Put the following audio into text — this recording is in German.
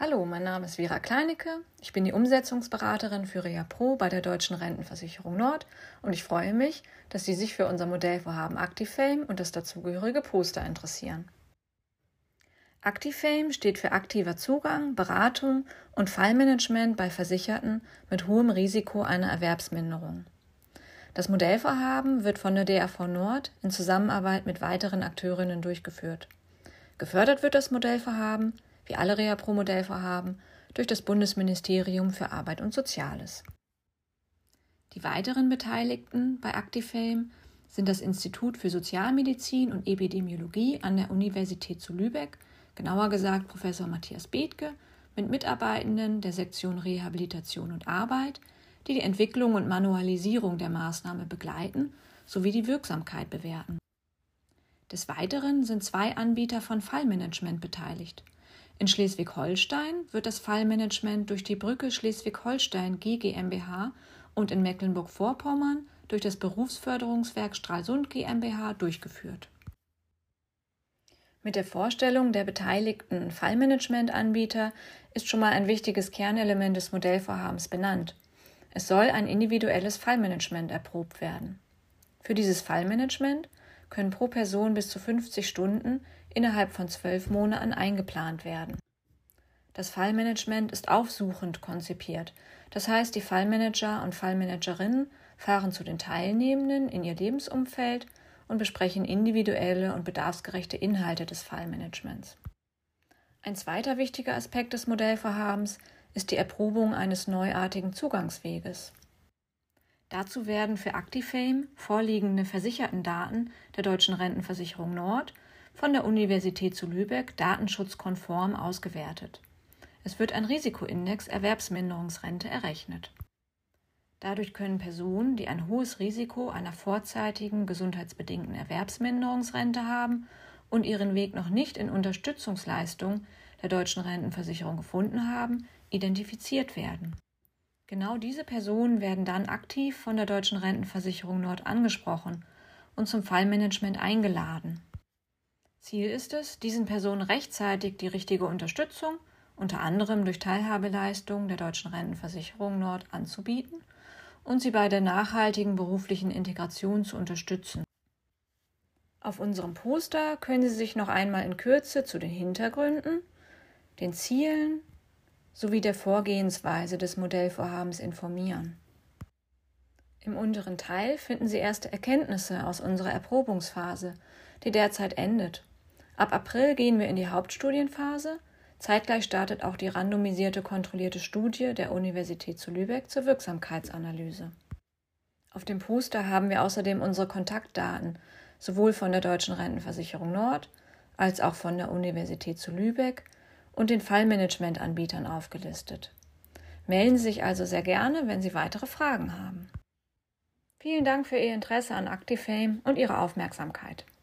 Hallo, mein Name ist Vera Kleinecke. Ich bin die Umsetzungsberaterin für ReaPro bei der Deutschen Rentenversicherung Nord und ich freue mich, dass Sie sich für unser Modellvorhaben ActiFame und das dazugehörige Poster interessieren. ActiFame steht für aktiver Zugang, Beratung und Fallmanagement bei Versicherten mit hohem Risiko einer Erwerbsminderung. Das Modellvorhaben wird von der DRV Nord in Zusammenarbeit mit weiteren Akteurinnen durchgeführt. Gefördert wird das Modellvorhaben, wie alle ReaPro-Modellvorhaben, durch das Bundesministerium für Arbeit und Soziales. Die weiteren Beteiligten bei ActiFame sind das Institut für Sozialmedizin und Epidemiologie an der Universität zu Lübeck, genauer gesagt Professor Matthias Bethke, mit Mitarbeitenden der Sektion Rehabilitation und Arbeit, die die Entwicklung und Manualisierung der Maßnahme begleiten sowie die Wirksamkeit bewerten. Des Weiteren sind 2 Anbieter von Fallmanagement beteiligt. In Schleswig-Holstein wird das Fallmanagement durch die Brücke Schleswig-Holstein GmbH und in Mecklenburg-Vorpommern durch das Berufsförderungswerk Stralsund GmbH durchgeführt. Mit der Vorstellung der beteiligten Fallmanagement-Anbieter ist schon mal ein wichtiges Kernelement des Modellvorhabens benannt. Es soll ein individuelles Fallmanagement erprobt werden. Für dieses Fallmanagement können pro Person bis zu 50 Stunden innerhalb von 12 Monaten eingeplant werden. Das Fallmanagement ist aufsuchend konzipiert, das heißt, die Fallmanager und Fallmanagerinnen fahren zu den Teilnehmenden in ihr Lebensumfeld und besprechen individuelle und bedarfsgerechte Inhalte des Fallmanagements. Ein zweiter wichtiger Aspekt des Modellvorhabens ist die Erprobung eines neuartigen Zugangsweges. Dazu werden für ActiFame vorliegende Versichertendaten der Deutschen Rentenversicherung Nord von der Universität zu Lübeck datenschutzkonform ausgewertet. Es wird ein Risikoindex Erwerbsminderungsrente errechnet. Dadurch können Personen, die ein hohes Risiko einer vorzeitigen gesundheitsbedingten Erwerbsminderungsrente haben und ihren Weg noch nicht in Unterstützungsleistung der Deutschen Rentenversicherung gefunden haben, identifiziert werden. Genau diese Personen werden dann aktiv von der Deutschen Rentenversicherung Nord angesprochen und zum Fallmanagement eingeladen. Ziel ist es, diesen Personen rechtzeitig die richtige Unterstützung, unter anderem durch Teilhabeleistung der Deutschen Rentenversicherung Nord, anzubieten und sie bei der nachhaltigen beruflichen Integration zu unterstützen. Auf unserem Poster können Sie sich noch einmal in Kürze zu den Hintergründen, den Zielen sowie der Vorgehensweise des Modellvorhabens informieren. Im unteren Teil finden Sie erste Erkenntnisse aus unserer Erprobungsphase, die derzeit endet. Ab April gehen wir in die Hauptstudienphase. Zeitgleich startet auch die randomisierte kontrollierte Studie der Universität zu Lübeck zur Wirksamkeitsanalyse. Auf dem Poster haben wir außerdem unsere Kontaktdaten, sowohl von der Deutschen Rentenversicherung Nord als auch von der Universität zu Lübeck und den Fallmanagement-Anbietern aufgelistet. Melden Sie sich also sehr gerne, wenn Sie weitere Fragen haben. Vielen Dank für Ihr Interesse an ActiFame und Ihre Aufmerksamkeit.